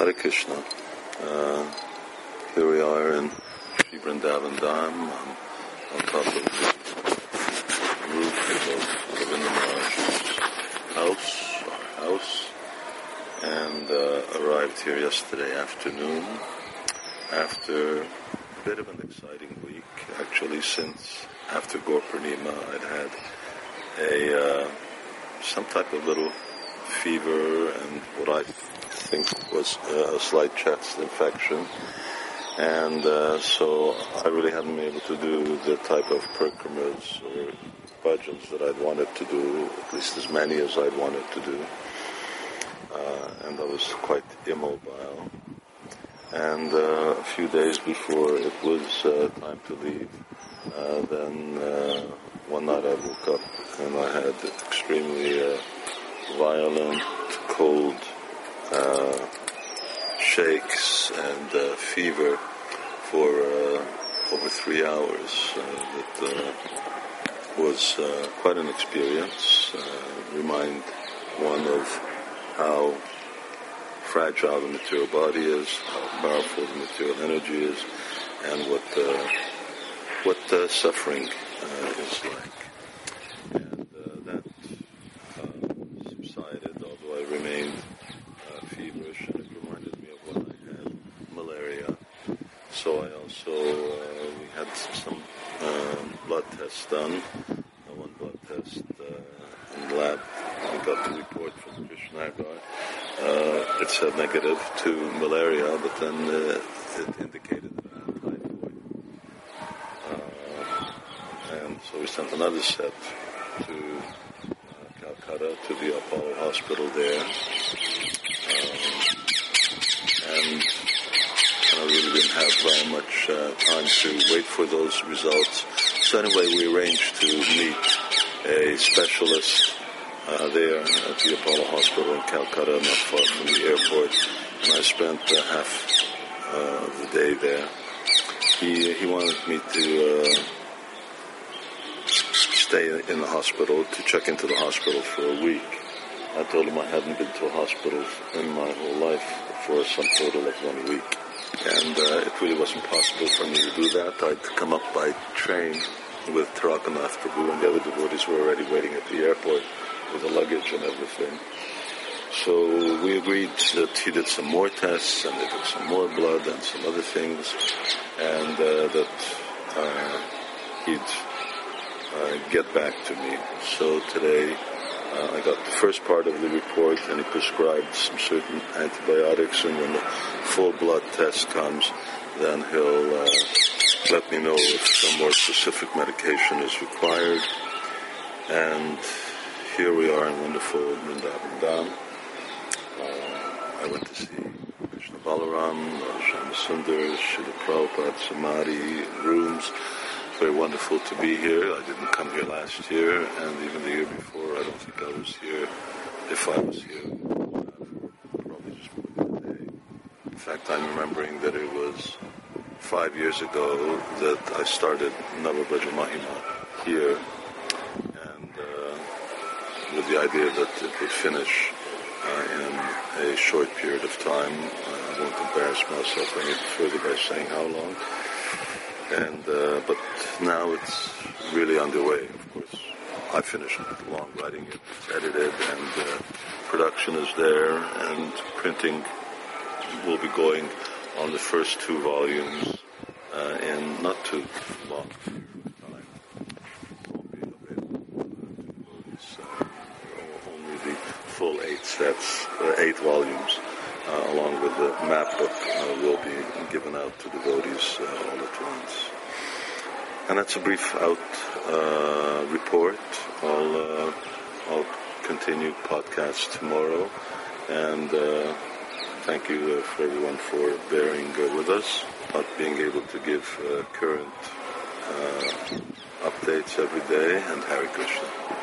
Hare Krishna. Here we are in Sri Vrindavan Dham on top of the roof of Govinda Maharaj's house, and arrived here yesterday afternoon after a bit of an exciting week. Actually, since after Gaur Purnima, I'd had some type of little fever and what I think was a slight chest infection, and so I really hadn't been able to do the type of parikramas or bhajans that I'd wanted to do, at least as many as I'd wanted to do, and I was quite immobile. And a few days before it was time to leave, then one night I woke up and I had extremely violent cold shakes and fever for over 3 hours. That was quite an experience. Remind one of how fragile the material body is, how powerful the material energy is, and what suffering is like. And that subsided, although I remained feverish, and it reminded me of when I had malaria. So I also we had some blood tests done. One blood test in the lab. I got the report from Krishna Nagar. It said negative to malaria, but then it indicated that I had typhoid. And so we sent another set to Calcutta, to the Apollo hospital there. And I really didn't have very much time to wait for those results. So anyway, we arranged to meet a specialist there at the Apollo Hospital in Calcutta, not far from the airport, and I spent half of the day there. He wanted me to stay in the hospital, to check into the hospital for a week. I told him I hadn't been to a hospital in my whole life for some total of 1 week, and it really wasn't possible for me to do that. I'd come up by train with Tarakanath Prabhu, and the other devotees were already waiting at the airport with the luggage and everything. So we agreed that he did some more tests, and they took some more blood and some other things, and that he'd get back to me. So today I got the first part of the report, and he prescribed some certain antibiotics, and when the full blood test comes, then he'll let me know if some more specific medication is required. And here we are in wonderful Vrindavan Dham. I went to see Krishna Balaram, Shama Sundar, Srila Prabhupada, Samadhi, rooms. Very wonderful to be here. I didn't come here last year, and even the year before, I don't think I was here. If I was here, probably just for a day. In fact, I'm remembering that it was 5 years ago that I started Navabhaja Mahima here, and with the idea that it would finish in a short period of time. I won't embarrass myself any further by saying how long. And but now it's really underway. Of course, I finished long writing it, it's edited, and production is there, and printing will be going on the first 2 volumes in not too long period of time. It won't be available to devotees. Only the full 8 sets, 8 volumes, along with the map book, will be given out to devotees all at once. And that's a brief report. I'll continue podcast tomorrow, and thank you for everyone for bearing with us, not being able to give current updates every day, and Hare Krishna.